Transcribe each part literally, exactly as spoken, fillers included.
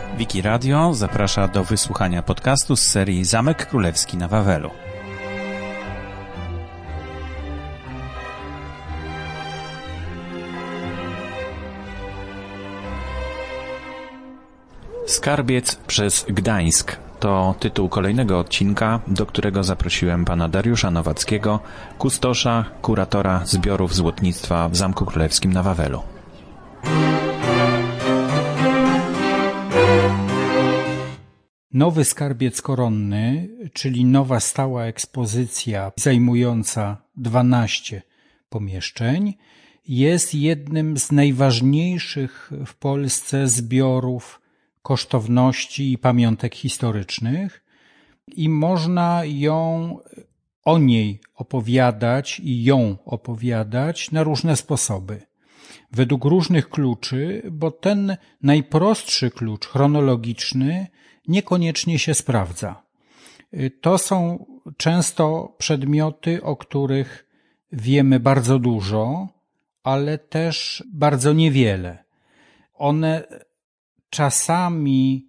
Wiki Radio zaprasza do wysłuchania podcastu z serii Zamek Królewski na Wawelu. Skarbiec przez Gdańsk to tytuł kolejnego odcinka, do którego zaprosiłem pana Dariusza Nowackiego, kustosza, kuratora zbiorów złotnictwa w Zamku Królewskim na Wawelu. Nowy skarbiec koronny, czyli nowa stała ekspozycja zajmująca dwanaście pomieszczeń, jest jednym z najważniejszych w Polsce zbiorów kosztowności i pamiątek historycznych i można ją, o niej opowiadać i ją opowiadać na różne sposoby. Według różnych kluczy, bo ten najprostszy klucz chronologiczny niekoniecznie się sprawdza. To są często przedmioty, o których wiemy bardzo dużo, ale też bardzo niewiele. One czasami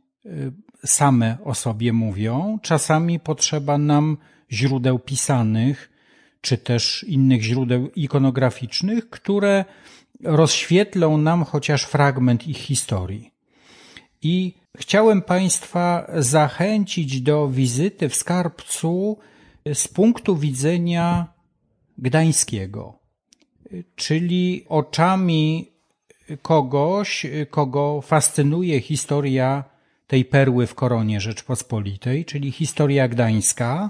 same o sobie mówią, czasami potrzeba nam źródeł pisanych, czy też innych źródeł ikonograficznych, które rozświetlą nam chociaż fragment ich historii. I chciałem Państwa zachęcić do wizyty w skarbcu z punktu widzenia gdańskiego, czyli oczami kogoś, kogo fascynuje historia tej perły w koronie Rzeczpospolitej, czyli historia gdańska,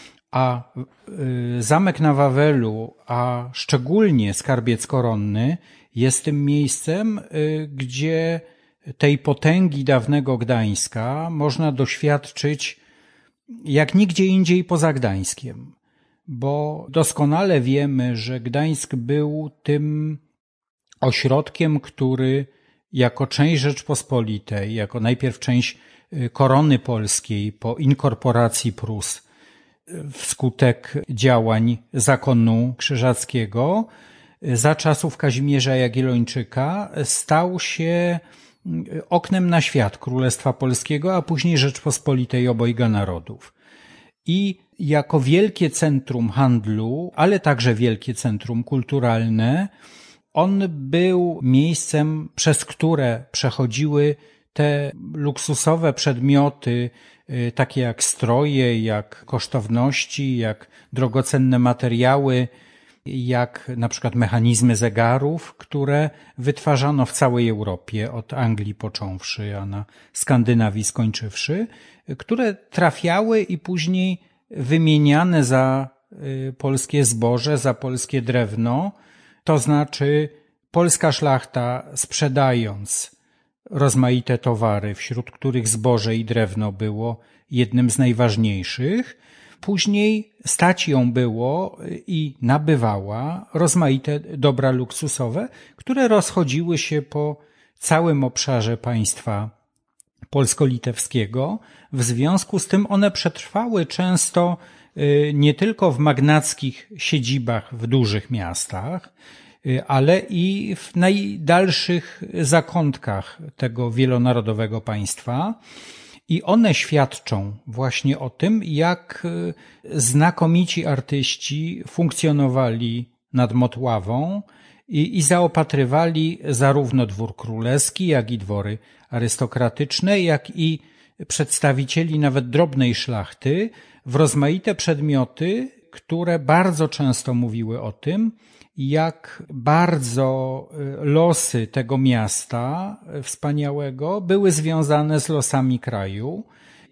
a Zamek na Wawelu, a szczególnie skarbiec koronny jest tym miejscem, gdzie tej potęgi dawnego Gdańska można doświadczyć jak nigdzie indziej poza Gdańskiem, bo doskonale wiemy, że Gdańsk był tym ośrodkiem, który jako część Rzeczpospolitej, jako najpierw część korony polskiej po inkorporacji Prus wskutek działań zakonu krzyżackiego za czasów Kazimierza Jagiellończyka stał się oknem na świat Królestwa Polskiego, a później Rzeczpospolitej obojga narodów. I jako wielkie centrum handlu, ale także wielkie centrum kulturalne, on był miejscem, przez które przechodziły te luksusowe przedmioty, takie jak stroje, jak kosztowności, jak drogocenne materiały, jak na przykład mechanizmy zegarów, które wytwarzano w całej Europie, od Anglii począwszy, a na Skandynawii skończywszy, które trafiały i później wymieniane za polskie zboże, za polskie drewno, to znaczy polska szlachta sprzedając rozmaite towary, wśród których zboże i drewno było jednym z najważniejszych, później stać ją było i nabywała rozmaite dobra luksusowe, które rozchodziły się po całym obszarze państwa polsko-litewskiego. W związku z tym one przetrwały często nie tylko w magnackich siedzibach w dużych miastach, ale i w najdalszych zakątkach tego wielonarodowego państwa. I one świadczą właśnie o tym, jak znakomici artyści funkcjonowali nad Motławą i, i zaopatrywali zarówno dwór królewski, jak i dwory arystokratyczne, jak i przedstawicieli nawet drobnej szlachty w rozmaite przedmioty, które bardzo często mówiły o tym, jak bardzo losy tego miasta wspaniałego były związane z losami kraju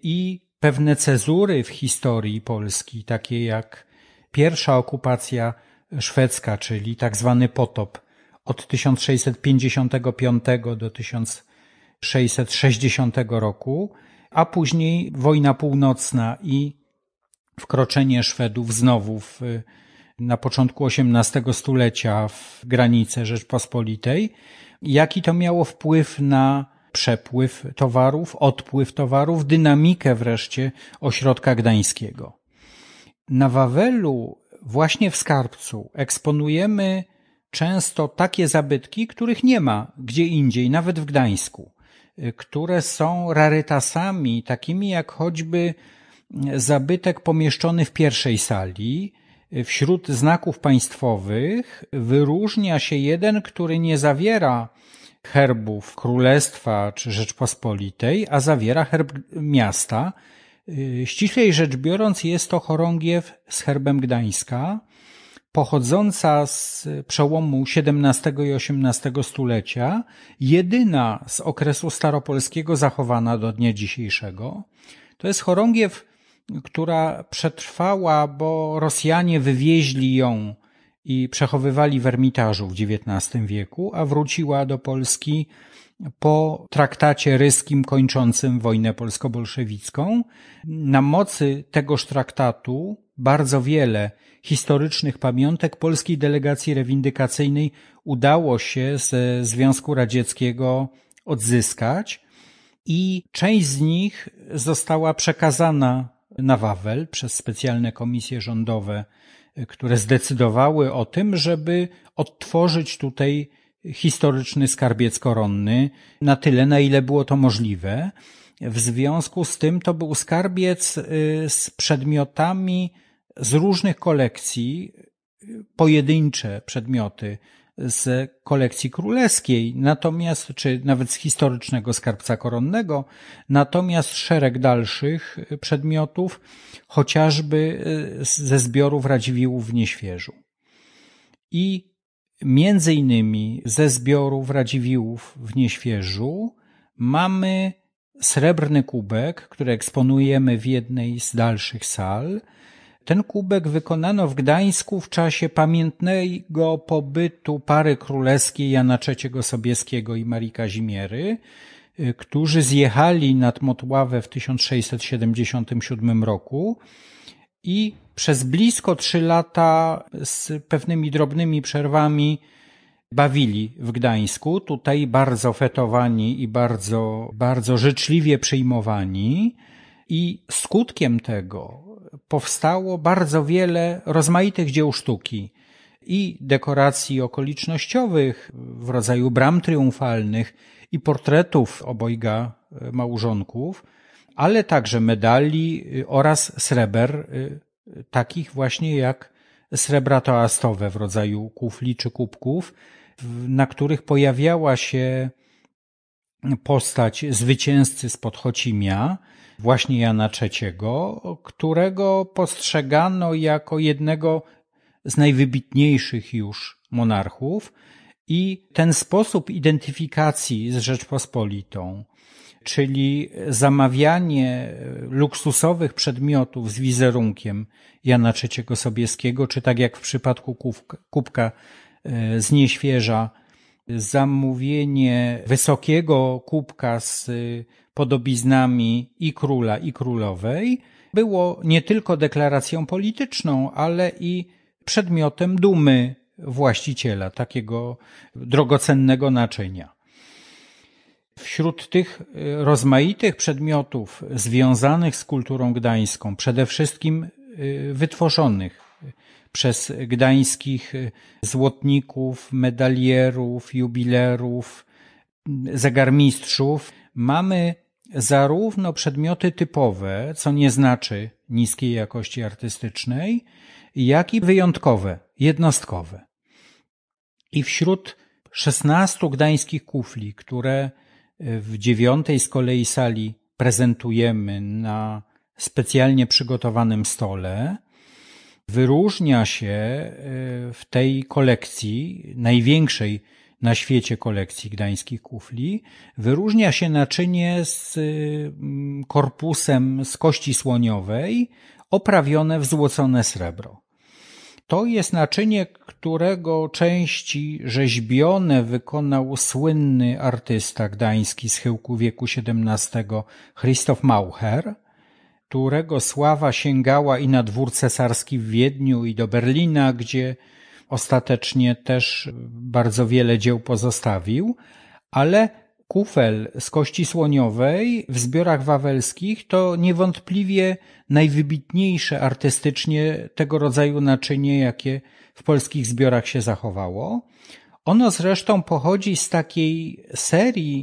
i pewne cezury w historii Polski, takie jak pierwsza okupacja szwedzka, czyli tak zwany potop od tysiąc sześćset pięćdziesiątego piątego do tysiąc sześćset sześćdziesiątego roku, a później wojna północna i wkroczenie Szwedów znowu w na początku osiemnastego stulecia w granice Rzeczpospolitej, jaki to miało wpływ na przepływ towarów, odpływ towarów, dynamikę wreszcie ośrodka gdańskiego. Na Wawelu, właśnie w skarbcu, eksponujemy często takie zabytki, których nie ma gdzie indziej, nawet w Gdańsku. które są rarytasami, takimi jak choćby zabytek pomieszczony w pierwszej sali. Wśród znaków państwowych wyróżnia się jeden, który nie zawiera herbów Królestwa czy Rzeczpospolitej, a zawiera herb miasta. Ściślej rzecz biorąc, jest to chorągiew z herbem Gdańska, pochodząca z przełomu siedemnastego i osiemnastego stulecia, jedyna z okresu staropolskiego zachowana do dnia dzisiejszego. To jest chorągiew, która przetrwała, bo Rosjanie wywieźli ją i przechowywali w Ermitażu w dziewiętnastym wieku, a wróciła do Polski po traktacie ryskim kończącym wojnę polsko-bolszewicką. Na mocy tegoż traktatu bardzo wiele historycznych pamiątek polskiej delegacji rewindykacyjnej udało się ze Związku Radzieckiego odzyskać i część z nich została przekazana na Wawel przez specjalne komisje rządowe, które zdecydowały o tym, żeby odtworzyć tutaj historyczny skarbiec koronny na tyle, na ile było to możliwe. W związku z tym to był skarbiec z przedmiotami z różnych kolekcji, pojedyncze przedmioty z kolekcji królewskiej, natomiast, czy nawet z historycznego skarbca koronnego, natomiast szereg dalszych przedmiotów, chociażby ze zbiorów Radziwiłłów w Nieświeżu. I między innymi ze zbiorów Radziwiłłów w Nieświeżu mamy srebrny kubek, który eksponujemy w jednej z dalszych sal. Ten kubek wykonano w Gdańsku w czasie pamiętnego pobytu pary królewskiej Jana trzeciego Sobieskiego i Marii Kazimiery, którzy zjechali nad Motławę w tysiąc sześćset siedemdziesiątym siódmym roku i przez blisko trzy lata z pewnymi drobnymi przerwami bawili w Gdańsku, tutaj bardzo fetowani i bardzo, bardzo życzliwie przyjmowani, i skutkiem tego powstało bardzo wiele rozmaitych dzieł sztuki i dekoracji okolicznościowych w rodzaju bram triumfalnych i portretów obojga małżonków, ale także medali oraz sreber, takich właśnie jak srebra toastowe w rodzaju kufli czy kubków, na których pojawiała się postać zwycięzcy z Podchocimia, właśnie Jana trzeciego, którego postrzegano jako jednego z najwybitniejszych już monarchów, i ten sposób identyfikacji z Rzeczpospolitą, czyli zamawianie luksusowych przedmiotów z wizerunkiem Jana trzeciego Sobieskiego, czy tak jak w przypadku kubka z Nieświeża, zamówienie wysokiego kubka z podobiznami i króla, i królowej, było nie tylko deklaracją polityczną, ale i przedmiotem dumy właściciela takiego drogocennego naczynia. Wśród tych rozmaitych przedmiotów związanych z kulturą gdańską, przede wszystkim wytworzonych przez gdańskich złotników, medalierów, jubilerów, zegarmistrzów, mamy zarówno przedmioty typowe, co nie znaczy niskiej jakości artystycznej, jak i wyjątkowe, jednostkowe. I wśród szesnastu gdańskich kufli, które w dziewiątej z kolei sali prezentujemy na specjalnie przygotowanym stole, wyróżnia się w tej kolekcji, największej na świecie kolekcji gdańskich kufli, wyróżnia się naczynie z korpusem z kości słoniowej, oprawione w złocone srebro. To jest naczynie, którego części rzeźbione wykonał słynny artysta gdański z chyłku wieku siedemnastego Christoph Maucher, którego sława sięgała i na dwór cesarski w Wiedniu, i do Berlina, gdzie ostatecznie też bardzo wiele dzieł pozostawił, ale kufel z kości słoniowej w zbiorach wawelskich to niewątpliwie najwybitniejsze artystycznie tego rodzaju naczynie, jakie w polskich zbiorach się zachowało. Ono zresztą pochodzi z takiej serii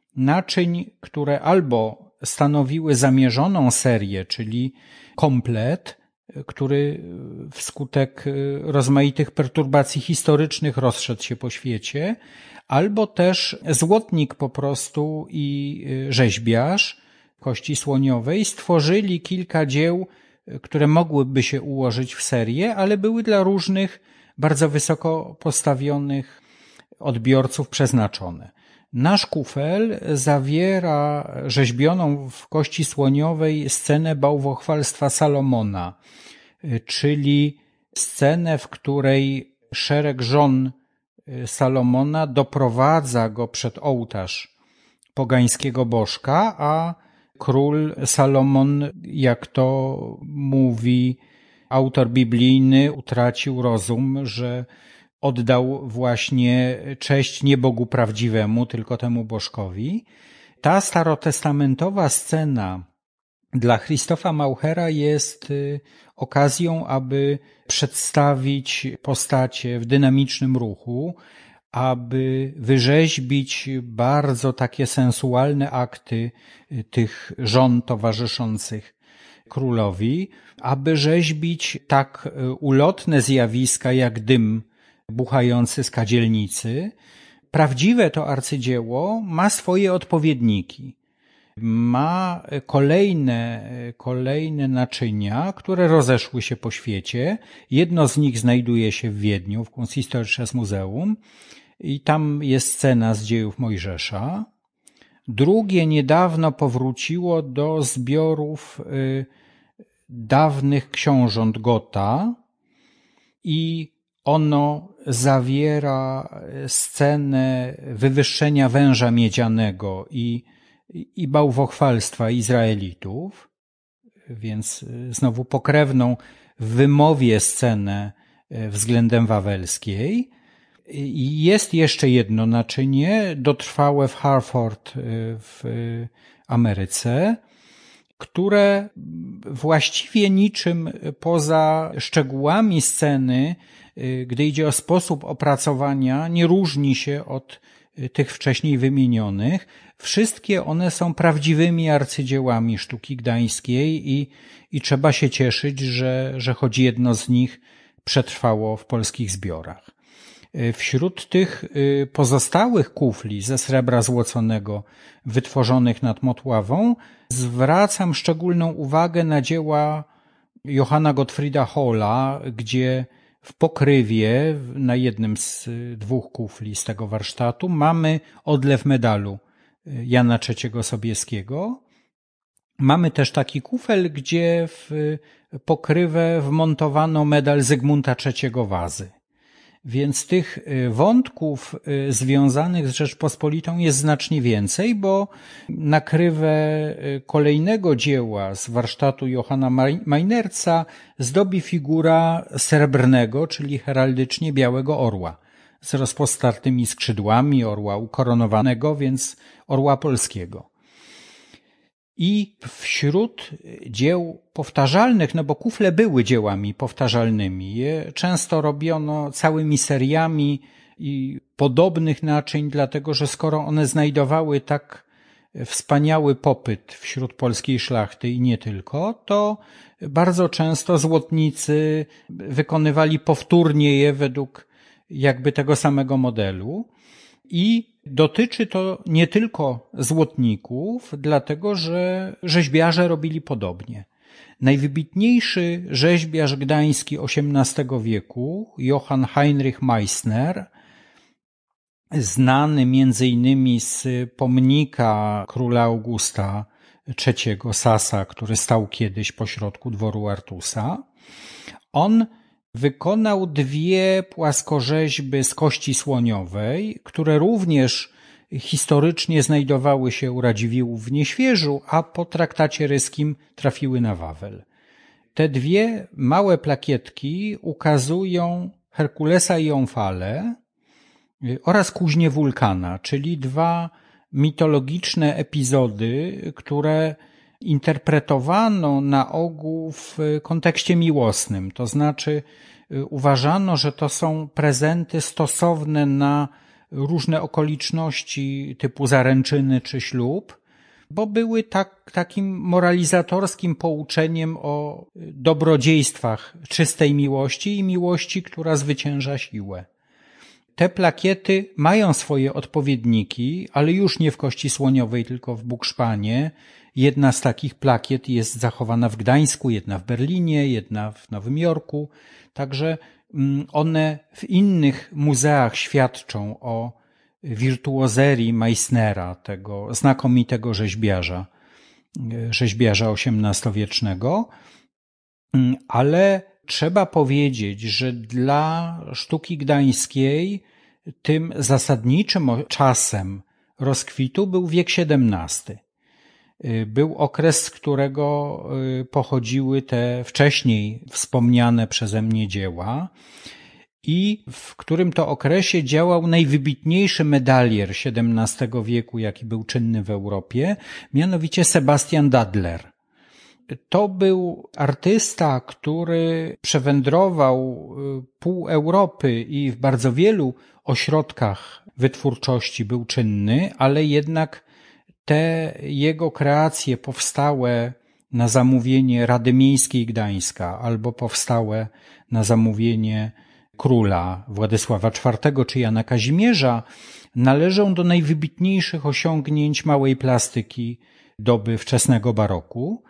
naczyń, które albo stanowiły zamierzoną serię, czyli komplet, który wskutek rozmaitych perturbacji historycznych rozszedł się po świecie, albo też złotnik po prostu i rzeźbiarz kości słoniowej stworzyli kilka dzieł, które mogłyby się ułożyć w serię, ale były dla różnych bardzo wysoko postawionych odbiorców przeznaczone. Nasz kufel zawiera rzeźbioną w kości słoniowej scenę bałwochwalstwa Salomona, czyli scenę, w której szereg żon Salomona doprowadza go przed ołtarz pogańskiego bożka, a król Salomon, jak to mówi autor biblijny, utracił rozum, że oddał właśnie cześć nie Bogu prawdziwemu, tylko temu bożkowi. Ta starotestamentowa scena dla Christopha Mauchera jest okazją, aby przedstawić postacie w dynamicznym ruchu, aby wyrzeźbić bardzo takie sensualne akty tych żon towarzyszących królowi, aby rzeźbić tak ulotne zjawiska jak dym buchający z kadzielnicy. Prawdziwe to arcydzieło ma swoje odpowiedniki. Ma kolejne, kolejne naczynia, które rozeszły się po świecie. Jedno z nich znajduje się w Wiedniu, w Kunsthistorisches Museum i tam jest scena z dziejów Mojżesza. Drugie niedawno powróciło do zbiorów y, dawnych książąt Gotha i ono zawiera scenę wywyższenia węża miedzianego i, i bałwochwalstwa Izraelitów, więc znowu pokrewną w wymowie scenę względem wawelskiej. I jest jeszcze jedno naczynie, dotrwałe w Hartford w Ameryce, które właściwie niczym poza szczegółami sceny, gdy idzie o sposób opracowania, nie różni się od tych wcześniej wymienionych. Wszystkie one są prawdziwymi arcydziełami sztuki gdańskiej i, i trzeba się cieszyć, że, że choć jedno z nich przetrwało w polskich zbiorach. Wśród tych pozostałych kufli ze srebra złoconego wytworzonych nad Motławą zwracam szczególną uwagę na dzieła Johanna Gottfrieda Holla, gdzie w pokrywie na jednym z dwóch kufli z tego warsztatu mamy odlew medalu Jana trzeciego Sobieskiego. Mamy też taki kufel, gdzie w pokrywę wmontowano medal Zygmunta trzeciego Wazy. Więc tych wątków związanych z Rzeczpospolitą jest znacznie więcej, bo nakrywę kolejnego dzieła z warsztatu Johanna Meinerca zdobi figura srebrnego, czyli heraldycznie białego orła z rozpostartymi skrzydłami, orła ukoronowanego, więc orła polskiego. I wśród dzieł powtarzalnych, no bo kufle były dziełami powtarzalnymi, je często robiono całymi seriami i podobnych naczyń, dlatego że skoro one znajdowały tak wspaniały popyt wśród polskiej szlachty i nie tylko, to bardzo często złotnicy wykonywali powtórnie je według jakby tego samego modelu. I dotyczy to nie tylko złotników, dlatego że rzeźbiarze robili podobnie. Najwybitniejszy rzeźbiarz gdański osiemnastego wieku, Johann Heinrich Meissner, znany między innymi z pomnika króla Augusta trzeciego Sasa, który stał kiedyś pośrodku dworu Artusa, on wykonał dwie płaskorzeźby z kości słoniowej, które również historycznie znajdowały się u Radziwiłłów w Nieświeżu, a po traktacie ryskim trafiły na Wawel. Te dwie małe plakietki ukazują Herkulesa i Omfale oraz kuźnię Wulkana, czyli dwa mitologiczne epizody, które interpretowano na ogół w kontekście miłosnym, to znaczy uważano, że to są prezenty stosowne na różne okoliczności typu zaręczyny czy ślub, bo były tak, takim moralizatorskim pouczeniem o dobrodziejstwach czystej miłości i miłości, która zwycięża siłę. Te plakiety mają swoje odpowiedniki, ale już nie w kości słoniowej, tylko w bukszpanie. Jedna z takich plakiet jest zachowana w Gdańsku, jedna w Berlinie, jedna w Nowym Jorku. Także one w innych muzeach świadczą o wirtuozerii Meissnera, tego znakomitego rzeźbiarza, rzeźbiarza osiemnastowiecznego. Ale trzeba powiedzieć, że dla sztuki gdańskiej tym zasadniczym czasem rozkwitu był wiek siedemnasty. Był okres, z którego pochodziły te wcześniej wspomniane przeze mnie dzieła i w którym to okresie działał najwybitniejszy medalier siedemnastego wieku, jaki był czynny w Europie, mianowicie Sebastian Dadler. To był artysta, który przewędrował pół Europy i w bardzo wielu ośrodkach wytwórczości był czynny, ale jednak te jego kreacje powstałe na zamówienie Rady Miejskiej Gdańska albo powstałe na zamówienie króla Władysława czwartego czy Jana Kazimierza należą do najwybitniejszych osiągnięć małej plastyki doby wczesnego baroku.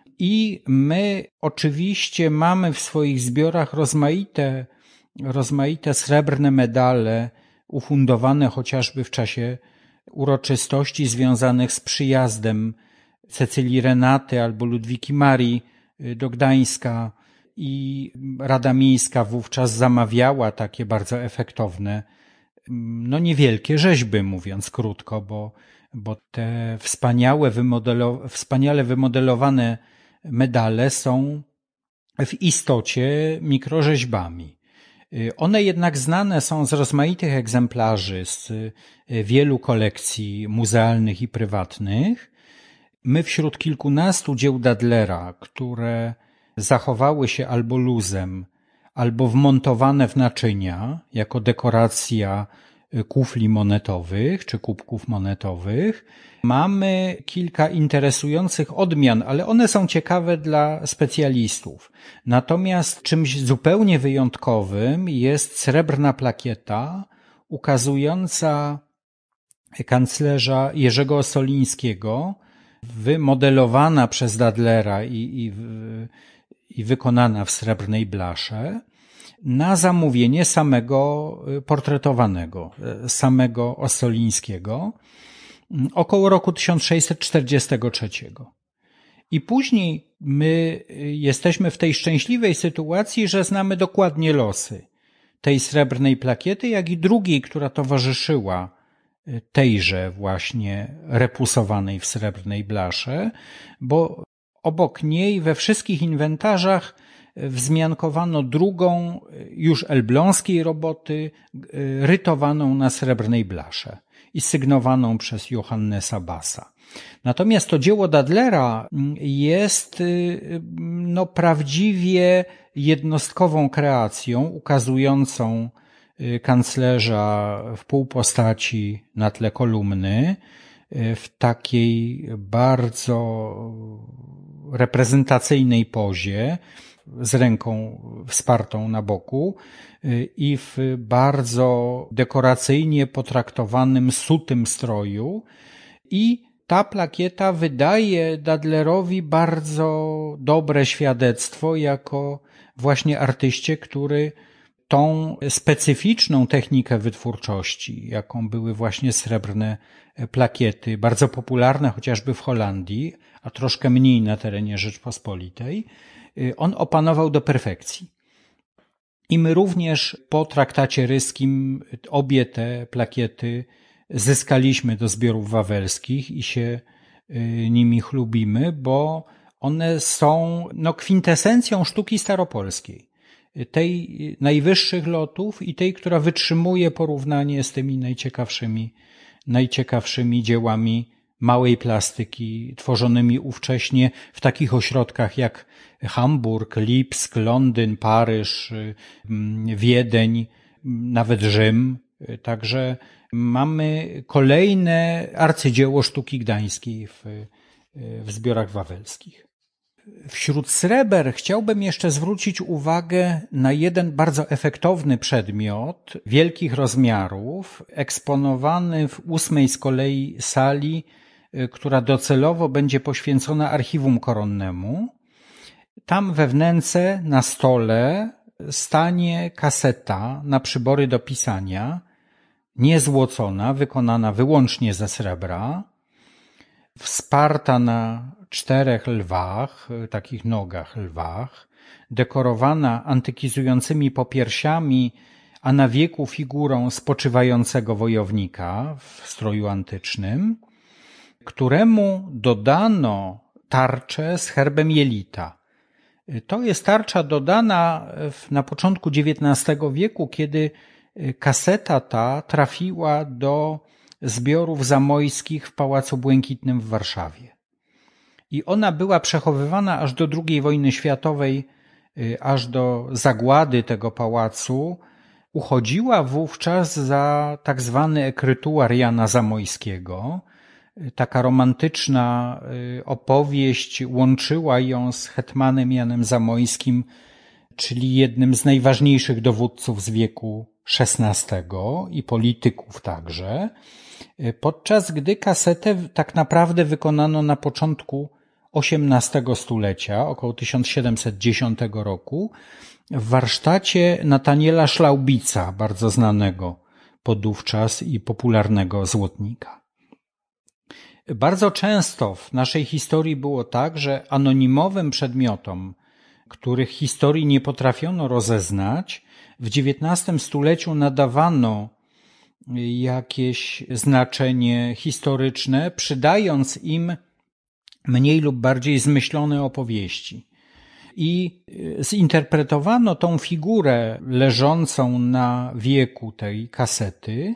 I my oczywiście mamy w swoich zbiorach rozmaite, rozmaite srebrne medale ufundowane chociażby w czasie uroczystości związanych z przyjazdem Cecylii Renaty albo Ludwiki Marii do Gdańska i Rada Miejska wówczas zamawiała takie bardzo efektowne, no niewielkie rzeźby, mówiąc krótko, bo, bo te wspaniałe wymodelo, wspaniale wymodelowane medale są w istocie mikrorzeźbami. One jednak znane są z rozmaitych egzemplarzy, z wielu kolekcji muzealnych i prywatnych. My wśród kilkunastu dzieł Dadlera, które zachowały się albo luzem, albo wmontowane w naczynia jako dekoracja kufli monetowych czy kubków monetowych, mamy kilka interesujących odmian, ale one są ciekawe dla specjalistów. Natomiast czymś zupełnie wyjątkowym jest srebrna plakieta ukazująca kanclerza Jerzego Ossolińskiego, wymodelowana przez Dadlera i, i, i wykonana w srebrnej blasze, na zamówienie samego portretowanego, samego Ossolińskiego, około roku tysiąc sześćset czterdziestego trzeciego. I później my jesteśmy w tej szczęśliwej sytuacji, że znamy dokładnie losy tej srebrnej plakiety, jak i drugiej, która towarzyszyła tejże właśnie repusowanej w srebrnej blasze, bo obok niej we wszystkich inwentarzach wzmiankowano drugą, już elbląskiej roboty, rytowaną na srebrnej blasze i sygnowaną przez Johannesa Bassa. Natomiast to dzieło Dadlera jest no, prawdziwie jednostkową kreacją ukazującą kanclerza w półpostaci na tle kolumny, w takiej bardzo reprezentacyjnej pozie, z ręką wspartą na boku i w bardzo dekoracyjnie potraktowanym, sutym stroju. I ta plakieta wydaje Dadlerowi bardzo dobre świadectwo jako właśnie artyście, który tą specyficzną technikę wytwórczości, jaką były właśnie srebrne plakiety, bardzo popularne chociażby w Holandii, a troszkę mniej na terenie Rzeczpospolitej, on opanował do perfekcji. I my również po traktacie ryskim obie te plakiety zyskaliśmy do zbiorów wawelskich i się nimi chlubimy, bo one są no, kwintesencją sztuki staropolskiej. Tej najwyższych lotów i tej, która wytrzymuje porównanie z tymi najciekawszymi, najciekawszymi dziełami małej plastyki tworzonymi ówcześnie w takich ośrodkach jak Hamburg, Lipsk, Londyn, Paryż, Wiedeń, nawet Rzym. Także mamy kolejne arcydzieło sztuki gdańskiej w, w zbiorach wawelskich. Wśród sreber chciałbym jeszcze zwrócić uwagę na jeden bardzo efektowny przedmiot wielkich rozmiarów, eksponowany w ósmej z kolei sali, która docelowo będzie poświęcona archiwum koronnemu. Tam we wnęce na stole stanie kaseta na przybory do pisania, niezłocona, wykonana wyłącznie ze srebra, wsparta na czterech lwach, takich nogach lwach, dekorowana antykizującymi popiersiami, a na wieku figurą spoczywającego wojownika w stroju antycznym, któremu dodano tarczę z herbem jelita. To jest tarcza dodana na początku dziewiętnastego wieku, kiedy kaseta ta trafiła do zbiorów zamojskich w Pałacu Błękitnym w Warszawie. I ona była przechowywana aż do drugiej wojny światowej, aż do zagłady tego pałacu. Uchodziła wówczas za tak zwany ekrytuar Jana Zamojskiego. Taka romantyczna opowieść łączyła ją z hetmanem Janem Zamojskim, czyli jednym z najważniejszych dowódców z wieku szesnastego i polityków także, podczas gdy kasetę tak naprawdę wykonano na początku osiemnastego stulecia, około tysiąc siedemset dziesiątego roku, w warsztacie Nataniela Szlaubica, bardzo znanego podówczas i popularnego złotnika. Bardzo często w naszej historii było tak, że anonimowym przedmiotom, których historii nie potrafiono rozeznać, w dziewiętnastym stuleciu nadawano jakieś znaczenie historyczne, przydając im mniej lub bardziej zmyślone opowieści. I zinterpretowano tą figurę leżącą na wieku tej kasety,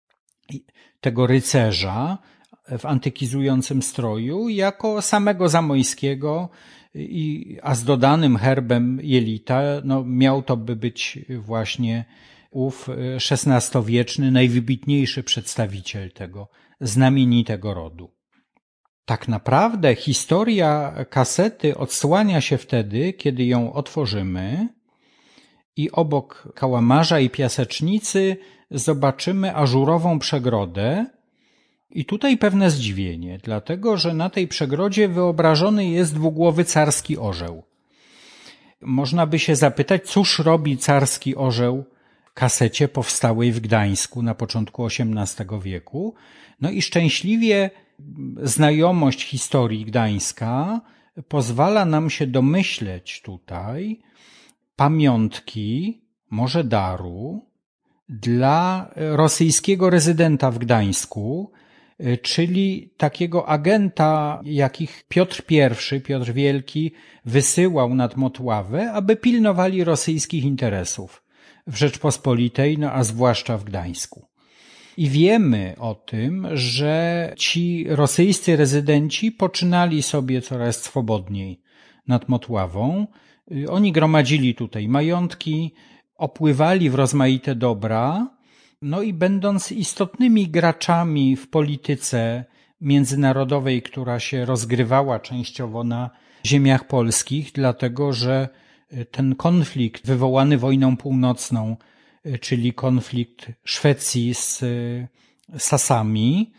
tego rycerza w antykizującym stroju, jako samego Zamojskiego, i, a z dodanym herbem jelita, no miał to by być właśnie ów szesnastowieczny, najwybitniejszy przedstawiciel tego znamienitego rodu. Tak naprawdę historia kasety odsłania się wtedy, kiedy ją otworzymy i obok kałamarza i piasecznicy zobaczymy ażurową przegrodę. I tutaj pewne zdziwienie, dlatego że na tej przegrodzie wyobrażony jest dwugłowy carski orzeł. Można by się zapytać, cóż robi carski orzeł w kasecie powstałej w Gdańsku na początku osiemnastego wieku. No i szczęśliwie znajomość historii Gdańska pozwala nam się domyśleć tutaj pamiątki, może daru, dla rosyjskiego rezydenta w Gdańsku, czyli takiego agenta, jakich Piotr I, Piotr Wielki wysyłał nad Motławę, aby pilnowali rosyjskich interesów w Rzeczpospolitej, no a zwłaszcza w Gdańsku. I wiemy o tym, że ci rosyjscy rezydenci poczynali sobie coraz swobodniej nad Motławą. Oni gromadzili tutaj majątki, opływali w rozmaite dobra, no i będąc istotnymi graczami w polityce międzynarodowej, która się rozgrywała częściowo na ziemiach polskich, dlatego że ten konflikt wywołany wojną północną, czyli konflikt Szwecji z Sasami,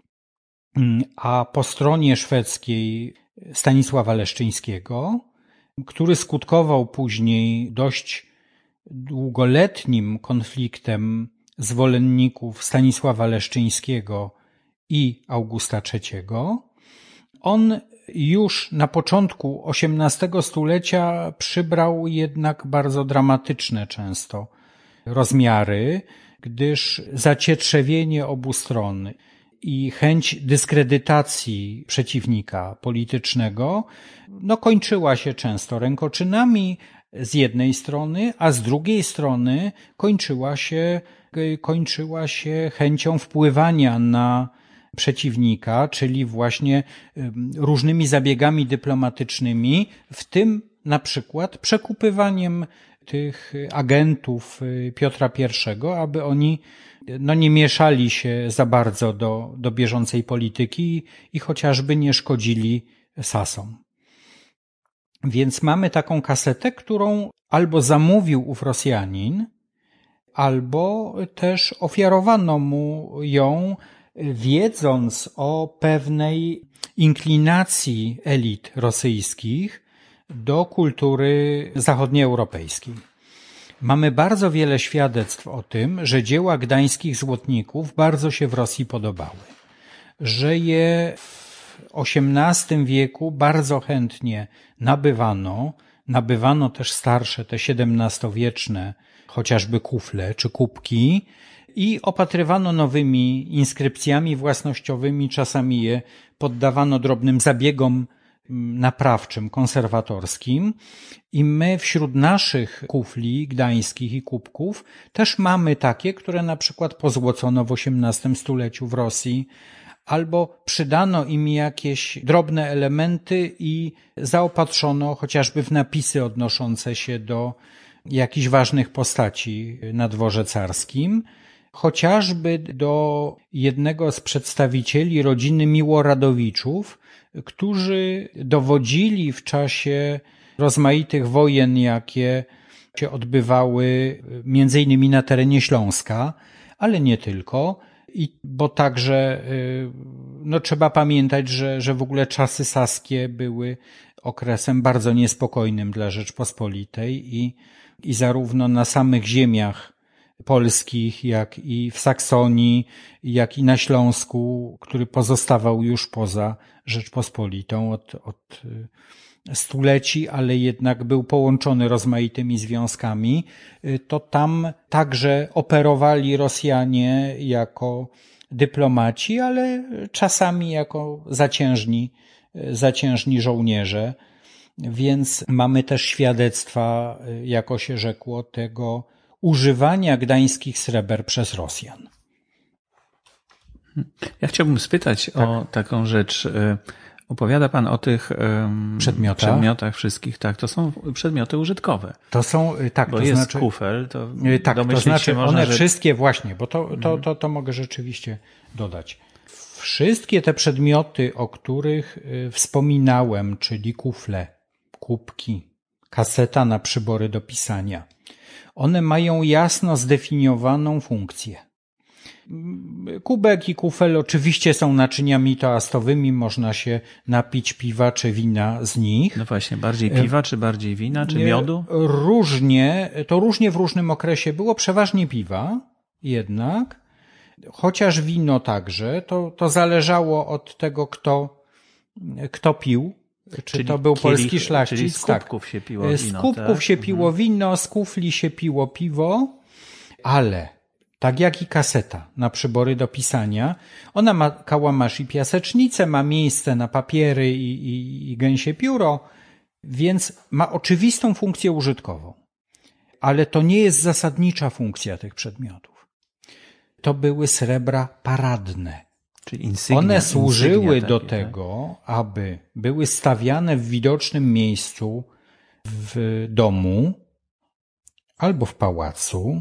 a po stronie szwedzkiej Stanisława Leszczyńskiego, który skutkował później dość długoletnim konfliktem zwolenników Stanisława Leszczyńskiego i Augusta trzeciego. On już na początku osiemnastego stulecia przybrał jednak bardzo dramatyczne często rozmiary, gdyż zacietrzewienie obu stron i chęć dyskredytacji przeciwnika politycznego no, kończyła się często rękoczynami z jednej strony, a z drugiej strony kończyła się, kończyła się chęcią wpływania na przeciwnika, czyli właśnie różnymi zabiegami dyplomatycznymi, w tym na przykład przekupywaniem tych agentów Piotra Pierwszego, aby oni no, nie mieszali się za bardzo do, do bieżącej polityki i chociażby nie szkodzili Sasom. Więc mamy taką kasetę, którą albo zamówił ów Rosjanin, albo też ofiarowano mu ją, wiedząc o pewnej inklinacji elit rosyjskich do kultury zachodnioeuropejskiej. Mamy bardzo wiele świadectw o tym, że dzieła gdańskich złotników bardzo się w Rosji podobały, że je w osiemnastym wieku bardzo chętnie nabywano, nabywano też starsze, te siedemnastowieczne, chociażby kufle czy kubki i opatrywano nowymi inskrypcjami własnościowymi, czasami je poddawano drobnym zabiegom naprawczym, konserwatorskim i my wśród naszych kufli gdańskich i kubków też mamy takie, które na przykład pozłocono w osiemnastym stuleciu w Rosji, albo przydano im jakieś drobne elementy i zaopatrzono chociażby w napisy odnoszące się do jakichś ważnych postaci na dworze carskim, chociażby do jednego z przedstawicieli rodziny Miłoradowiczów, którzy dowodzili w czasie rozmaitych wojen, jakie się odbywały między innymi na terenie Śląska, ale nie tylko, i bo także no, trzeba pamiętać, że, że w ogóle czasy saskie były okresem bardzo niespokojnym dla Rzeczpospolitej i, i zarówno na samych ziemiach polskich, jak i w Saksonii, jak i na Śląsku, który pozostawał już poza Rzeczpospolitą od, od stuleci, ale jednak był połączony rozmaitymi związkami, to tam także operowali Rosjanie jako dyplomaci, ale czasami jako zaciężni, zaciężni żołnierze. Więc mamy też świadectwa, jako się rzekło, tego używania gdańskich sreber przez Rosjan. Ja chciałbym spytać tak. o taką rzecz. Opowiada pan o tych um, przedmiotach? przedmiotach wszystkich, tak, to są przedmioty użytkowe. To są, tak, bo to jest znaczy, kufel, to tak, to znaczy można, one że... wszystkie właśnie, bo to, to, to, to mogę rzeczywiście dodać. Wszystkie te przedmioty, o których wspominałem, czyli kufle, kubki, kaseta na przybory do pisania, one mają jasno zdefiniowaną funkcję. Kubek i kufel oczywiście są naczyniami toastowymi, można się napić piwa czy wina z nich. No właśnie, bardziej piwa, czy bardziej wina, czy miodu? Różnie, to różnie w różnym okresie było, przeważnie piwa jednak, chociaż wino także, to, to zależało od tego, kto, kto pił. Czy czyli to był kielich, polski szlachcic? Czyli z kubków tak. się piło wino. Z kubków tak? się piło wino, z kufli się piło piwo, ale tak jak i kaseta na przybory do pisania, ona ma kałamasz i piasecznicę, ma miejsce na papiery i, i, i gęsie pióro, więc ma oczywistą funkcję użytkową. Ale to nie jest zasadnicza funkcja tych przedmiotów. To były srebra paradne. Czyli insygnia, One służyły takie, do tego, tak? aby były stawiane w widocznym miejscu w domu albo w pałacu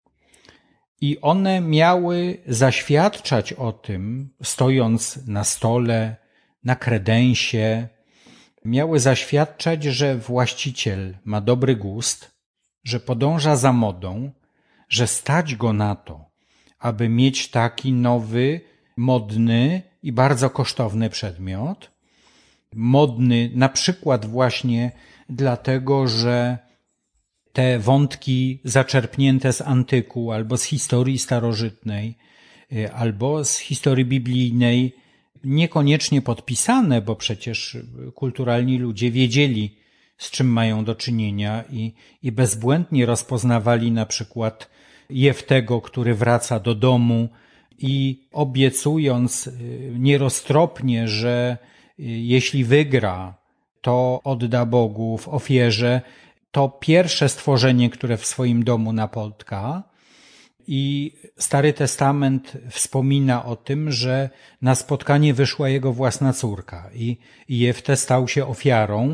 i one miały zaświadczać o tym, stojąc na stole, na kredensie, miały zaświadczać, że właściciel ma dobry gust, że podąża za modą, że stać go na to, aby mieć taki nowy, modny i bardzo kosztowny przedmiot. Modny na przykład właśnie dlatego, że te wątki zaczerpnięte z antyku albo z historii starożytnej, albo z historii biblijnej, niekoniecznie podpisane, bo przecież kulturalni ludzie wiedzieli, z czym mają do czynienia i, i bezbłędnie rozpoznawali na przykład Jeftego, który wraca do domu i obiecując nieroztropnie, że jeśli wygra, to odda Bogu w ofierze to pierwsze stworzenie, które w swoim domu napotka. I Stary Testament wspomina o tym, że na spotkanie wyszła jego własna córka i Jefte stał się ofiarą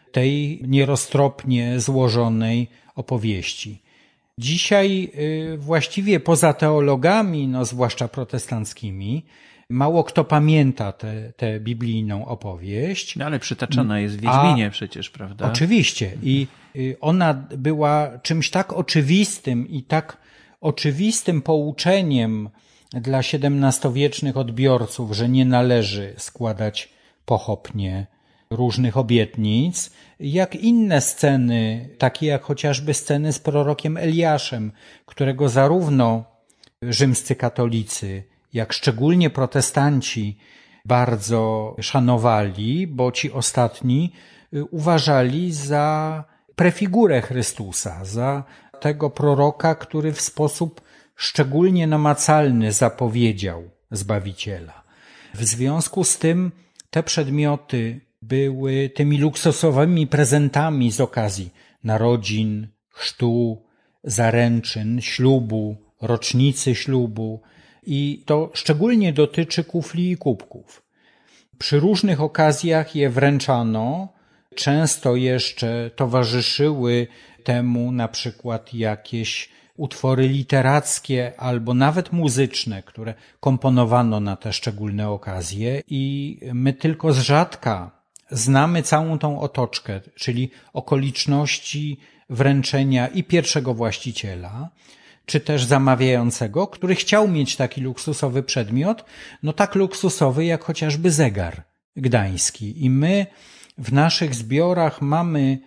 tej nieroztropnie złożonej opowieści. Dzisiaj właściwie poza teologami, no zwłaszcza protestanckimi, mało kto pamięta tę biblijną opowieść. No ale przytaczana jest w Wiedźminie A, przecież, prawda? Oczywiście. I ona była czymś tak oczywistym i tak oczywistym pouczeniem dla siedemnastowiecznych odbiorców, że nie należy składać pochopnie różnych obietnic, jak inne sceny, takie jak chociażby sceny z prorokiem Eliaszem, którego zarówno rzymscy katolicy, jak szczególnie protestanci bardzo szanowali, bo ci ostatni uważali za prefigurę Chrystusa, za tego proroka, który w sposób szczególnie namacalny zapowiedział Zbawiciela. W związku z tym te przedmioty były tymi luksusowymi prezentami z okazji narodzin, chrztu, zaręczyn, ślubu, rocznicy ślubu i to szczególnie dotyczy kufli i kubków. Przy różnych okazjach je wręczano, często jeszcze towarzyszyły temu na przykład jakieś utwory literackie albo nawet muzyczne, które komponowano na te szczególne okazje i my tylko z rzadka znamy całą tą otoczkę, czyli okoliczności wręczenia i pierwszego właściciela, czy też zamawiającego, który chciał mieć taki luksusowy przedmiot, no tak luksusowy jak chociażby zegar gdański. I my w naszych zbiorach mamy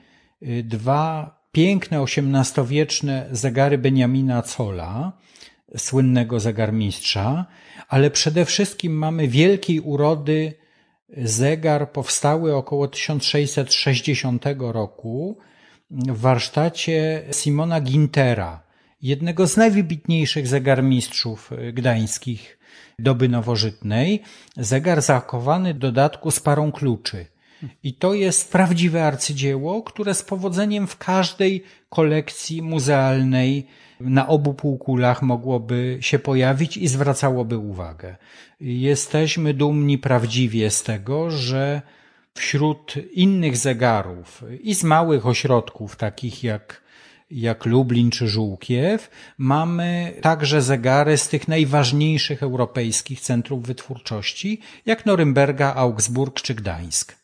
dwa piękne osiemnastowieczne zegary Beniamina Zolla, słynnego zegarmistrza, ale przede wszystkim mamy wielkiej urody zegar powstały około tysiąc sześćset sześćdziesiątego roku w warsztacie Simona Gintera, jednego z najwybitniejszych zegarmistrzów gdańskich doby nowożytnej. Zegar zakowany w dodatku z parą kluczy. I to jest prawdziwe arcydzieło, które z powodzeniem w każdej kolekcji muzealnej na obu półkulach mogłoby się pojawić i zwracałoby uwagę. Jesteśmy dumni prawdziwie z tego, że wśród innych zegarów i z małych ośrodków, takich jak, jak Lublin czy Żółkiew, mamy także zegary z tych najważniejszych europejskich centrów wytwórczości, jak Norymberga, Augsburg czy Gdańsk.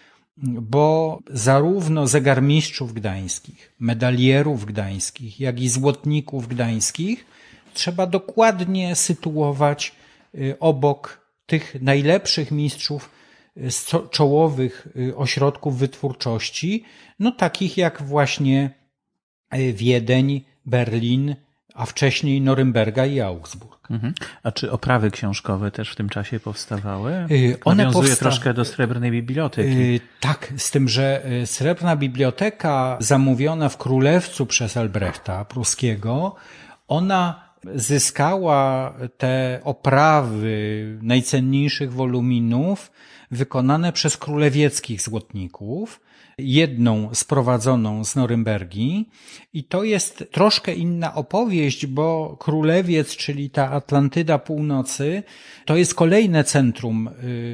Bo zarówno zegarmistrzów gdańskich, medalierów gdańskich, jak i złotników gdańskich trzeba dokładnie sytuować obok tych najlepszych mistrzów z czołowych ośrodków wytwórczości, no takich jak właśnie Wiedeń, Berlin, a wcześniej Norymberga i Augsburg. Mhm. A czy oprawy książkowe też w tym czasie powstawały? Tak One nawiązuje powsta... troszkę do Srebrnej Biblioteki. Yy, tak, z tym, że Srebrna Biblioteka zamówiona w Królewcu przez Albrechta Pruskiego, ona zyskała te oprawy najcenniejszych woluminów wykonane przez królewieckich złotników, jedną sprowadzoną z Norymbergi i to jest troszkę inna opowieść, bo Królewiec, czyli ta Atlantyda Północy, to jest kolejne centrum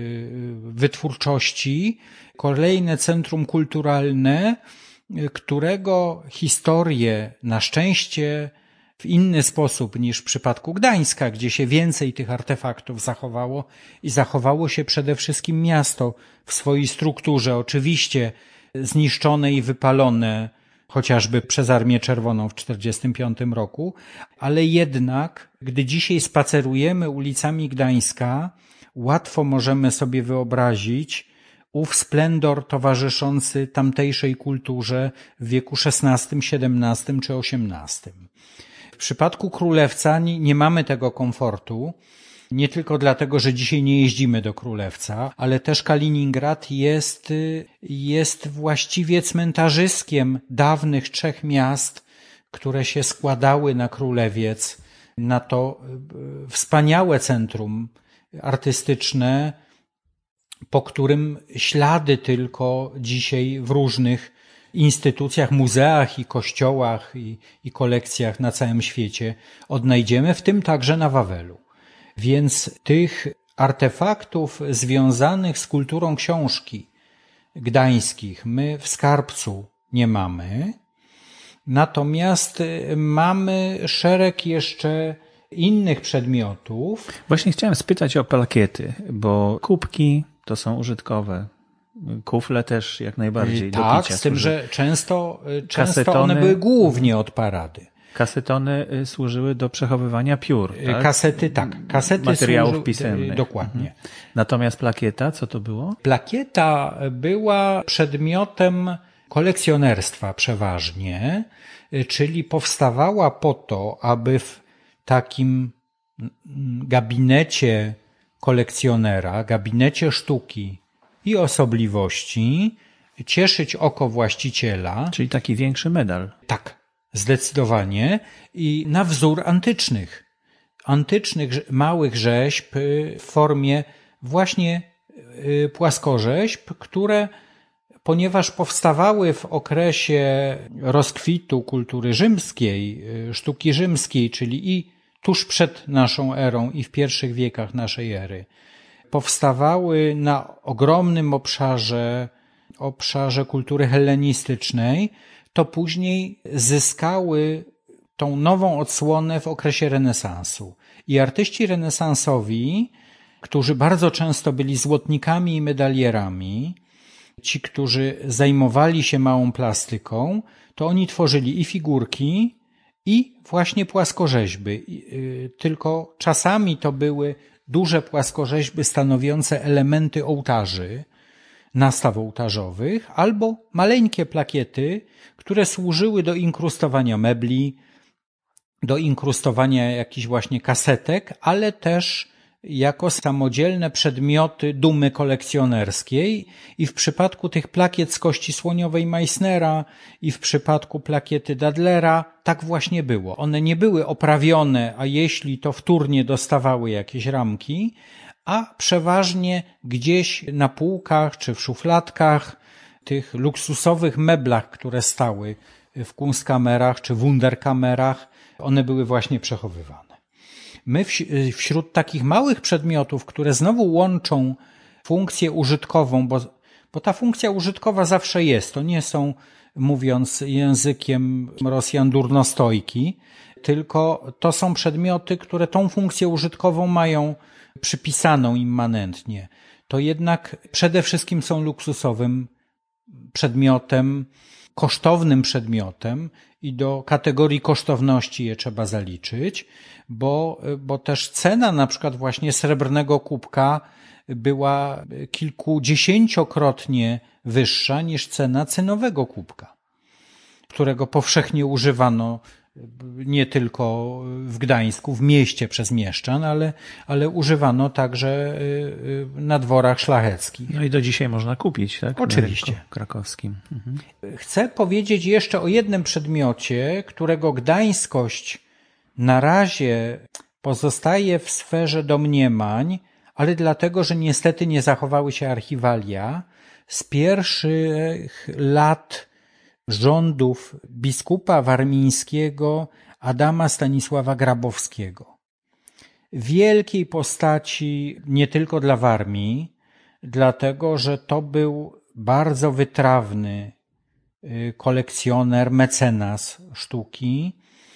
wytwórczości, kolejne centrum kulturalne, którego historię na szczęście w inny sposób niż w przypadku Gdańska, gdzie się więcej tych artefaktów zachowało i zachowało się przede wszystkim miasto w swojej strukturze, oczywiście zniszczone i wypalone chociażby przez Armię Czerwoną w czterdziestym piątym roku, ale jednak, gdy dzisiaj spacerujemy ulicami Gdańska, łatwo możemy sobie wyobrazić ów splendor towarzyszący tamtejszej kulturze w wieku szesnastym, siedemnastym czy osiemnastym. W przypadku Królewca nie, nie mamy tego komfortu, nie tylko dlatego, że dzisiaj nie jeździmy do Królewca, ale też Kaliningrad jest, jest właściwie cmentarzyskiem dawnych trzech miast, które się składały na Królewiec, na to wspaniałe centrum artystyczne, po którym ślady tylko dzisiaj w różnych instytucjach, muzeach i kościołach i, i kolekcjach na całym świecie odnajdziemy, w tym także na Wawelu. Więc tych artefaktów związanych z kulturą książki gdańskich my w skarbcu nie mamy, natomiast mamy szereg jeszcze innych przedmiotów. Właśnie chciałem spytać o plakiety, bo kubki to są użytkowe. Kufle też jak najbardziej. Tak, do picia z tym, służy. że często, często Kasetony, one były głównie od parady. Kasetony służyły do przechowywania piór, tak? Kasety, tak. Kasety materiałów służy, pisemnych. Dokładnie. Mhm. Natomiast plakieta, co to było? Plakieta była przedmiotem kolekcjonerstwa przeważnie, czyli powstawała po to, aby w takim gabinecie kolekcjonera, gabinecie sztuki i osobliwości cieszyć oko właściciela. Czyli taki większy medal. Tak, zdecydowanie. I na wzór antycznych. Antycznych małych rzeźb w formie właśnie płaskorzeźb, które ponieważ powstawały w okresie rozkwitu kultury rzymskiej, sztuki rzymskiej, czyli i tuż przed naszą erą i w pierwszych wiekach naszej ery, powstawały na ogromnym obszarze, obszarze kultury hellenistycznej, to później zyskały tą nową odsłonę w okresie renesansu. I artyści renesansowi, którzy bardzo często byli złotnikami i medalierami, ci, którzy zajmowali się małą plastyką, to oni tworzyli i figurki, i właśnie płaskorzeźby. Tylko czasami to były duże płaskorzeźby stanowiące elementy ołtarzy, nastaw ołtarzowych, albo maleńkie plakiety, które służyły do inkrustowania mebli, do inkrustowania jakichś właśnie kasetek, ale też jako samodzielne przedmioty dumy kolekcjonerskiej i w przypadku tych plakiet z kości słoniowej Meissnera i w przypadku plakiety Dadlera tak właśnie było. One nie były oprawione, a jeśli to wtórnie dostawały jakieś ramki, a przeważnie gdzieś na półkach czy w szufladkach, tych luksusowych meblach, które stały w kunstkamerach czy wunderkamerach, one były właśnie przechowywane. My wśród takich małych przedmiotów, które znowu łączą funkcję użytkową, bo, bo ta funkcja użytkowa zawsze jest, to nie są, mówiąc językiem Rosjan, durnostojki, tylko to są przedmioty, które tą funkcję użytkową mają przypisaną immanentnie. To jednak przede wszystkim są luksusowym przedmiotem, kosztownym przedmiotem i do kategorii kosztowności je trzeba zaliczyć, bo, bo też cena na przykład właśnie srebrnego kubka była kilkudziesięciokrotnie wyższa niż cena cynowego kubka, którego powszechnie używano nie tylko w Gdańsku, w mieście przez mieszczan, ale, ale używano także na dworach szlacheckich. No i do dzisiaj można kupić, tak? Oczywiście. Na rynku krakowskim. Mhm. Chcę powiedzieć jeszcze o jednym przedmiocie, którego gdańskość na razie pozostaje w sferze domniemań, ale dlatego, że niestety nie zachowały się archiwalia z pierwszych lat rządów biskupa warmińskiego Adama Stanisława Grabowskiego. Wielkiej postaci nie tylko dla Warmii, dlatego że to był bardzo wytrawny kolekcjoner, mecenas sztuki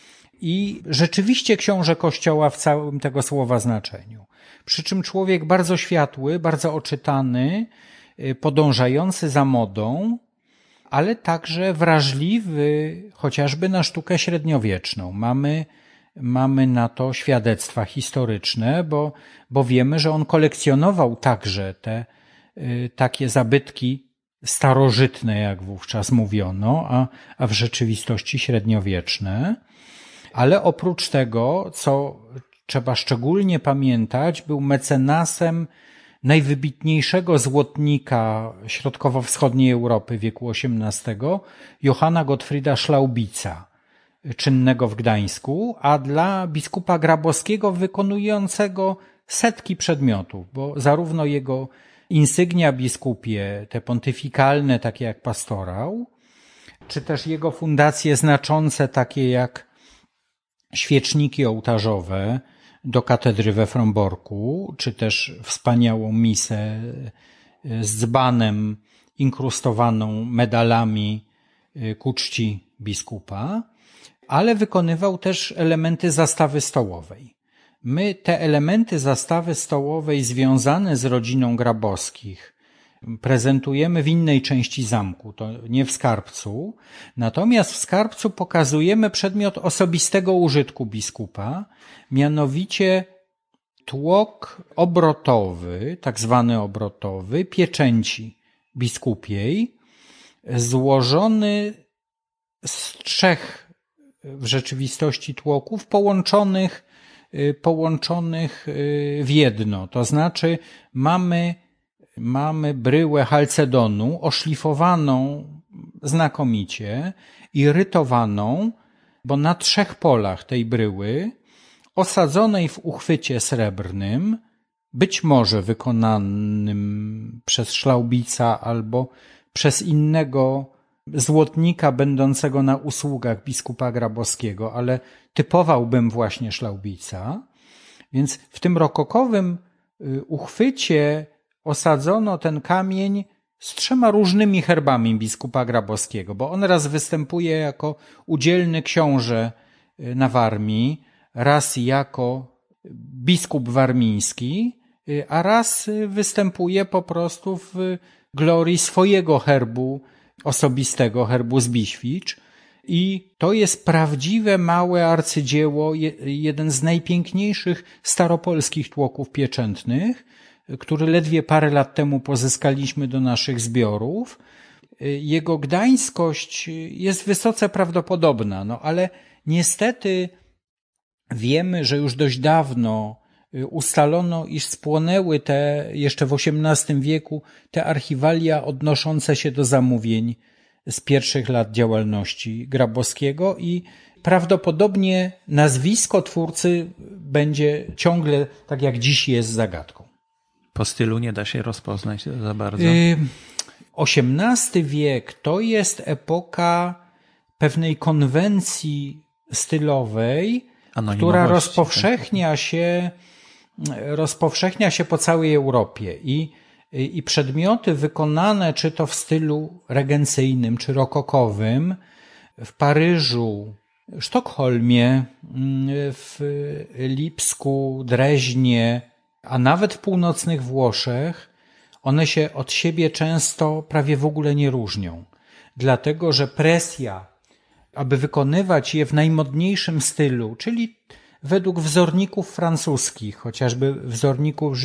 i rzeczywiście książę Kościoła w całym tego słowa znaczeniu. Przy czym człowiek bardzo światły, bardzo oczytany, podążający za modą, ale także wrażliwy chociażby na sztukę średniowieczną. Mamy, mamy na to świadectwa historyczne, bo, bo wiemy, że on kolekcjonował także te y, takie zabytki starożytne, jak wówczas mówiono, a, a w rzeczywistości średniowieczne. Ale oprócz tego, co trzeba szczególnie pamiętać, był mecenasem najwybitniejszego złotnika środkowo-wschodniej Europy wieku osiemnastego, Johanna Gottfrieda Schlaubica, czynnego w Gdańsku, a dla biskupa Grabowskiego wykonującego setki przedmiotów, bo zarówno jego insygnia biskupie, te pontyfikalne, takie jak pastorał, czy też jego fundacje znaczące, takie jak świeczniki ołtarzowe do katedry we Fromborku, czy też wspaniałą misę z dzbanem inkrustowaną medalami ku czci biskupa, ale wykonywał też elementy zastawy stołowej. My te elementy zastawy stołowej związane z rodziną Grabowskich prezentujemy w innej części zamku, to nie w skarbcu, natomiast w skarbcu pokazujemy przedmiot osobistego użytku biskupa, mianowicie tłok obrotowy, tak zwany obrotowy, pieczęci biskupiej, złożony z trzech w rzeczywistości tłoków połączonych, połączonych w jedno. To znaczy mamy, mamy bryłę chalcedonu oszlifowaną znakomicie i rytowaną, bo na trzech polach tej bryły, osadzonej w uchwycie srebrnym, być może wykonanym przez Szlaubica albo przez innego złotnika będącego na usługach biskupa Grabowskiego, ale typowałbym właśnie Szlaubica. Więc w tym rokokowym uchwycie osadzono ten kamień z trzema różnymi herbami biskupa Grabowskiego, bo on raz występuje jako udzielny książę na Warmii, raz jako biskup warmiński, a raz występuje po prostu w glorii swojego herbu osobistego, herbu z Biświcz. I to jest prawdziwe małe arcydzieło, jeden z najpiękniejszych staropolskich tłoków pieczętnych, który ledwie parę lat temu pozyskaliśmy do naszych zbiorów. Jego gdańskość jest wysoce prawdopodobna, no ale niestety wiemy, że już dość dawno ustalono, iż spłonęły te, jeszcze w osiemnastym wieku, te archiwalia odnoszące się do zamówień z pierwszych lat działalności Grabowskiego i prawdopodobnie nazwisko twórcy będzie ciągle, tak jak dziś jest, zagadką. Po stylu nie da się rozpoznać za bardzo. osiemnasty wiek to jest epoka pewnej konwencji stylowej, która rozpowszechnia się, rozpowszechnia się po całej Europie i, i przedmioty wykonane czy to w stylu regencyjnym, czy rokokowym w Paryżu, Sztokholmie, w Lipsku, Dreźnie, a nawet w północnych Włoszech, one się od siebie często prawie w ogóle nie różnią. Dlatego, że presja, aby wykonywać je w najmodniejszym stylu, czyli według wzorników francuskich, chociażby wzorników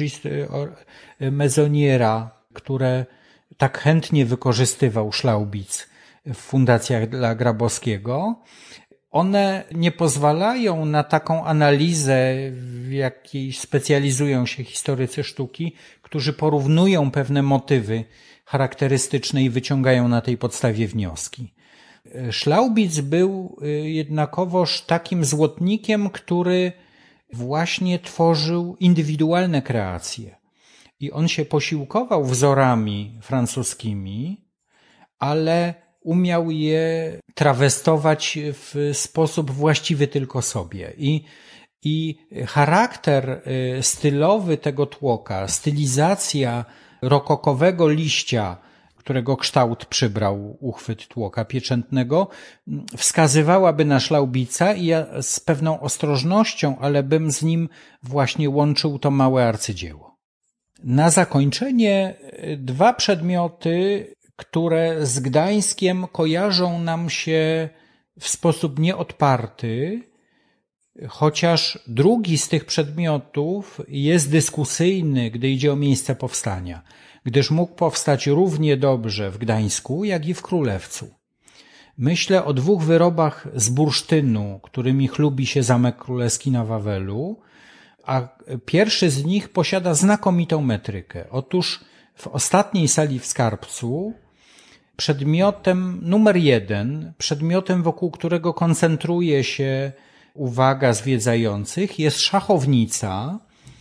Maisonniera, które tak chętnie wykorzystywał Szlaubic w fundacjach dla Grabowskiego, one nie pozwalają na taką analizę, w jakiej specjalizują się historycy sztuki, którzy porównują pewne motywy charakterystyczne i wyciągają na tej podstawie wnioski. Szlaubic był jednakowoż takim złotnikiem, który właśnie tworzył indywidualne kreacje. I on się posiłkował wzorami francuskimi, ale umiał je trawestować w sposób właściwy tylko sobie. I, i charakter stylowy tego tłoka, stylizacja rokokowego liścia, którego kształt przybrał uchwyt tłoka pieczętnego, wskazywałaby na Szlaubica i ja z pewną ostrożnością, ale bym z nim właśnie łączył to małe arcydzieło. Na zakończenie dwa przedmioty, które z Gdańskiem kojarzą nam się w sposób nieodparty, chociaż drugi z tych przedmiotów jest dyskusyjny, gdy idzie o miejsce powstania, gdyż mógł powstać równie dobrze w Gdańsku, jak i w Królewcu. Myślę o dwóch wyrobach z bursztynu, którymi chlubi się Zamek Królewski na Wawelu, a pierwszy z nich posiada znakomitą metrykę. Otóż w ostatniej sali w skarbcu przedmiotem numer jeden, przedmiotem wokół którego koncentruje się uwaga zwiedzających, jest szachownica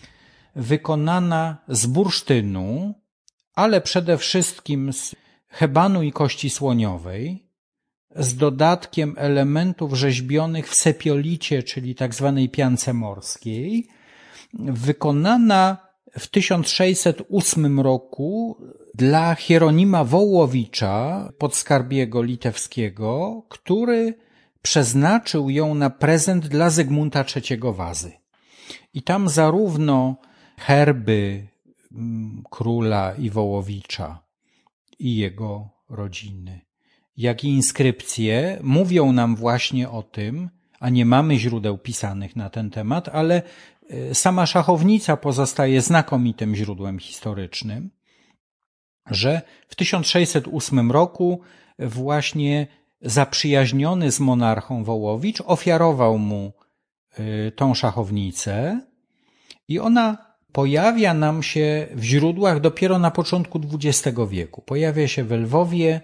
wykonana z bursztynu, ale przede wszystkim z hebanu i kości słoniowej, z dodatkiem elementów rzeźbionych w sepiolicie, czyli tak zwanej piance morskiej, wykonana w tysiąc sześćset ósmym roku dla Hieronima Wołowicza, podskarbiego litewskiego, który przeznaczył ją na prezent dla Zygmunta trzeciego Wazy. I tam zarówno herby króla i Wołowicza i jego rodziny, jak i inskrypcje mówią nam właśnie o tym, a nie mamy źródeł pisanych na ten temat, ale sama szachownica pozostaje znakomitym źródłem historycznym, że w tysiąc sześćset ósmym roku właśnie zaprzyjaźniony z monarchą Wołowicz ofiarował mu tą szachownicę i ona pojawia nam się w źródłach dopiero na początku dwudziestego wieku. Pojawia się w Lwowie,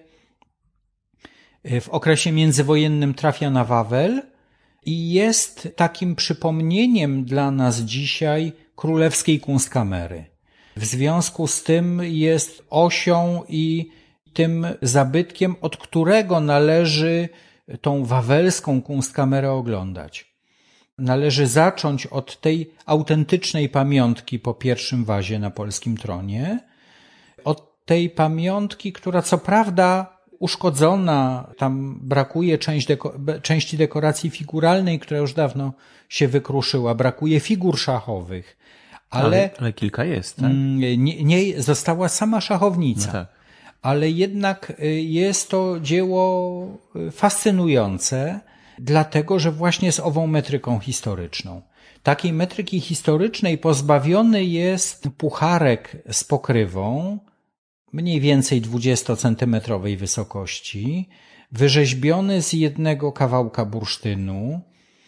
w okresie międzywojennym trafia na Wawel i jest takim przypomnieniem dla nas dzisiaj królewskiej kunstkamery. W związku z tym jest osią i tym zabytkiem, od którego należy tą wawelską kunstkamerę oglądać. Należy zacząć od tej autentycznej pamiątki po pierwszym Wazie na polskim tronie, od tej pamiątki, która co prawda uszkodzona, tam brakuje część deko- części dekoracji figuralnej, która już dawno się wykruszyła, brakuje figur szachowych, ale, ale, ale kilka jest, tak? Nie, nie została sama szachownica. No tak. Ale jednak jest to dzieło fascynujące, dlatego że właśnie z ową metryką historyczną. Takiej metryki historycznej pozbawiony jest pucharek z pokrywą, mniej więcej dwudziestocentymetrowej wysokości, wyrzeźbiony z jednego kawałka bursztynu,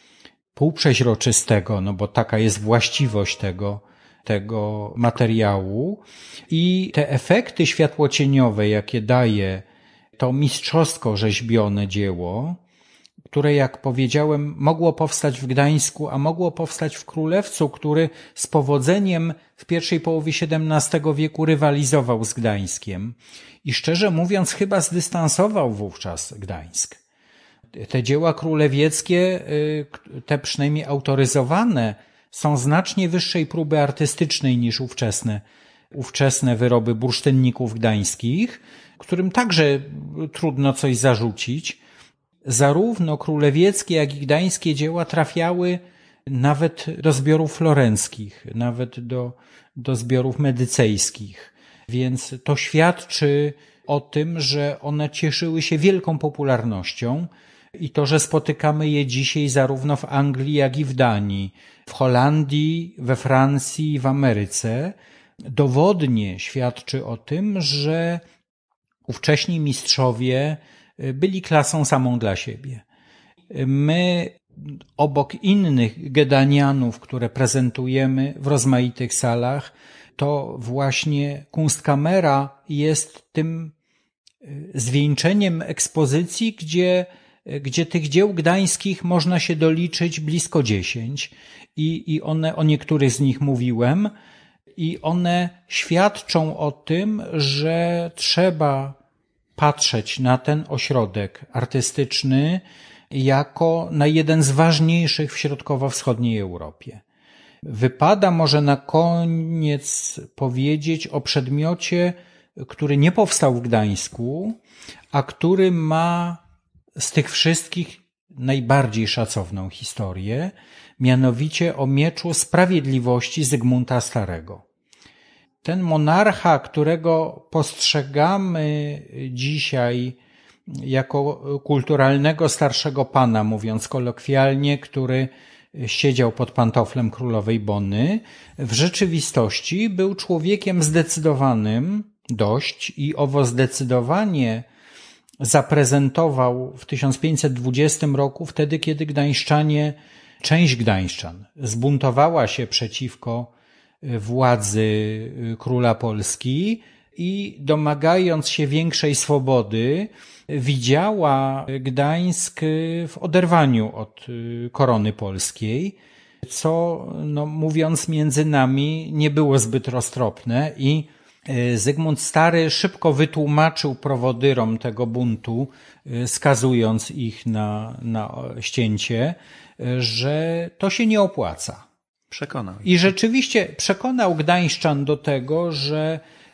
półprzeźroczystego, no bo taka jest właściwość tego, tego materiału, i te efekty światłocieniowe, jakie daje to mistrzowsko rzeźbione dzieło, które, jak powiedziałem, mogło powstać w Gdańsku, a mogło powstać w Królewcu, który z powodzeniem w pierwszej połowie siedemnastego wieku rywalizował z Gdańskiem i szczerze mówiąc chyba zdystansował wówczas Gdańsk. Te dzieła królewieckie, te przynajmniej autoryzowane, są znacznie wyższej próby artystycznej niż ówczesne, ówczesne wyroby bursztynników gdańskich, którym także trudno coś zarzucić. Zarówno królewieckie, jak i gdańskie dzieła trafiały nawet do zbiorów florenckich, nawet do, do zbiorów medycejskich. Więc to świadczy o tym, że one cieszyły się wielką popularnością i to, że spotykamy je dzisiaj zarówno w Anglii, jak i w Danii, w Holandii, we Francji i w Ameryce, dowodnie świadczy o tym, że ówcześni mistrzowie byli klasą samą dla siebie. My obok innych Gedanianów, które prezentujemy w rozmaitych salach, to właśnie Kunstkamera jest tym zwieńczeniem ekspozycji, gdzie, gdzie tych dzieł gdańskich można się doliczyć blisko dziesięć i, i one, o niektórych z nich mówiłem, i one świadczą o tym, że trzeba patrzeć na ten ośrodek artystyczny jako na jeden z ważniejszych w środkowo-wschodniej Europie. Wypada może na koniec powiedzieć o przedmiocie, który nie powstał w Gdańsku, a który ma z tych wszystkich najbardziej szacowną historię, mianowicie o mieczu sprawiedliwości Zygmunta Starego. Ten monarcha, którego postrzegamy dzisiaj jako kulturalnego starszego pana, mówiąc kolokwialnie, który siedział pod pantoflem królowej Bony, w rzeczywistości był człowiekiem zdecydowanym dość i owo zdecydowanie zaprezentował w tysiąc pięćset dwudziestym roku, wtedy kiedy gdańszczanie, część gdańszczan zbuntowała się przeciwko władzy króla Polski i domagając się większej swobody widziała Gdańsk w oderwaniu od korony polskiej, co, no, mówiąc między nami, nie było zbyt roztropne i Zygmunt Stary szybko wytłumaczył prowodyrom tego buntu, skazując ich na, na ścięcie, że to się nie opłaca. Przekonał. I rzeczywiście przekonał gdańszczan do tego, że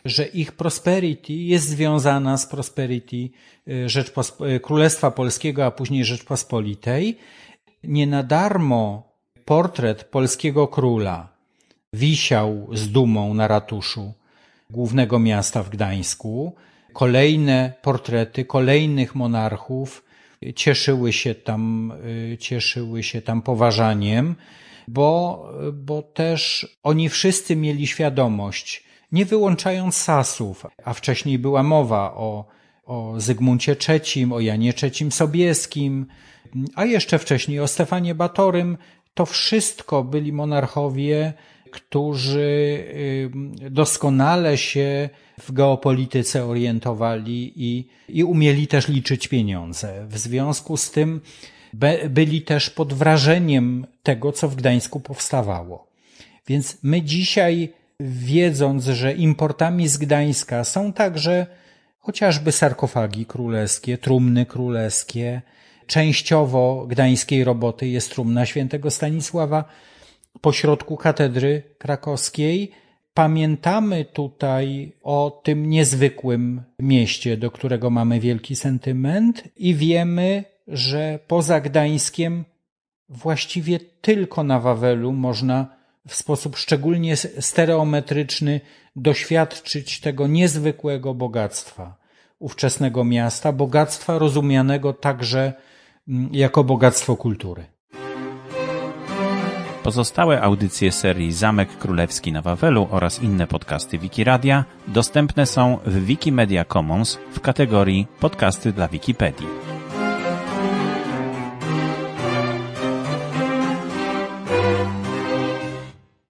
że ich prosperity jest związana z prosperity Rzeczpospo- Królestwa Polskiego, a później Rzeczpospolitej. Nie na darmo portret polskiego króla wisiał z dumą na ratuszu głównego miasta w Gdańsku. Kolejne portrety kolejnych monarchów cieszyły się tam, cieszyły się tam poważaniem, bo, bo też oni wszyscy mieli świadomość, nie wyłączając Sasów, a wcześniej była mowa o, o Zygmuncie trzecim, o Janie trzecim Sobieskim, a jeszcze wcześniej o Stefanie Batorym. To wszystko byli monarchowie, którzy doskonale się w geopolityce orientowali i, i umieli też liczyć pieniądze. W związku z tym be, byli też pod wrażeniem tego, co w Gdańsku powstawało. Więc my dzisiaj, wiedząc, że importami z Gdańska są także chociażby sarkofagi królewskie, trumny królewskie, częściowo gdańskiej roboty jest trumna świętego Stanisława pośrodku katedry krakowskiej. Pamiętamy tutaj o tym niezwykłym mieście, do którego mamy wielki sentyment i wiemy, że poza Gdańskiem właściwie tylko na Wawelu można w sposób szczególnie stereometryczny doświadczyć tego niezwykłego bogactwa ówczesnego miasta, bogactwa rozumianego także jako bogactwo kultury. Pozostałe audycje serii Zamek Królewski na Wawelu oraz inne podcasty Wikiradia dostępne są w Wikimedia Commons w kategorii Podcasty dla Wikipedii.